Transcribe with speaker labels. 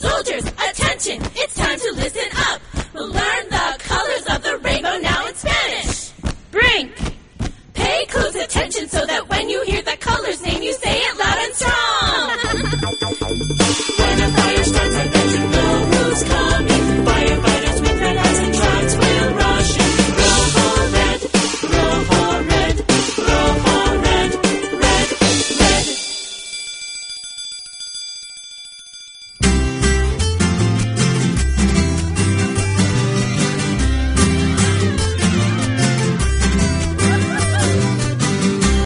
Speaker 1: Soldiers, attention, it's time to listen up. We'll learn the colors of the rainbow now in Spanish.
Speaker 2: Brink.
Speaker 1: Pay close attention so that